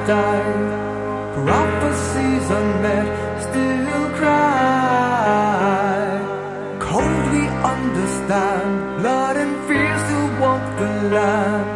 die. Prophecies unmet still cry. Cold we understand, blood and fear still walk the land.